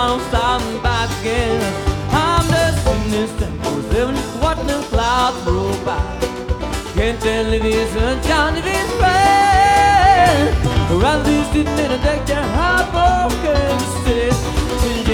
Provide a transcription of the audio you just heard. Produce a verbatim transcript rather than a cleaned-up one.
don't stop and back again. I'm just in this thing, living watching the clouds roll by. Can't tell if it's sunshine, if it's rain. Rather be sitting in a deck chair, heartbroken, sitting.